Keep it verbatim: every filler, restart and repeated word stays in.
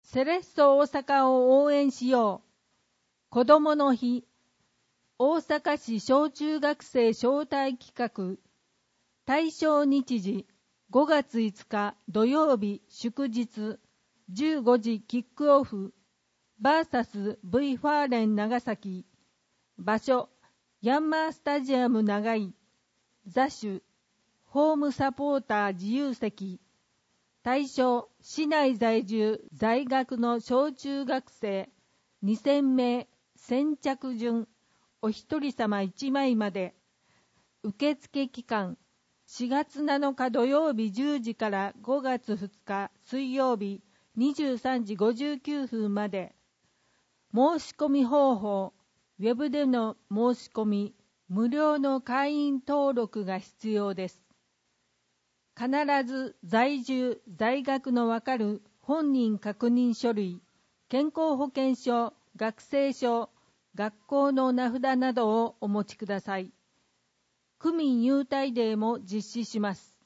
セレッソ大阪を応援しよう。子どもの日。大阪市小中学生招待企画。対象日時ごがついつか土曜日祝日じゅうごじキックオフ ブイエスブイ ファーレン長崎。場所ヤンマースタジアム長井。座手ホームサポーター自由席。対象市内在住在学の小中学生にせんめい。先着順お一人様いちまいまで。受付期間しがつなのか土曜日じゅうじからごがつふつか水曜日にじゅうさんじごじゅうきゅうふんまで。申し込み方法ウェブでの申し込み無料の会員登録が必要です。必ず在住在学のわかる本人確認書類、健康保険証、学生証、学校の名札などをお持ちください。区民優待デーも実施します。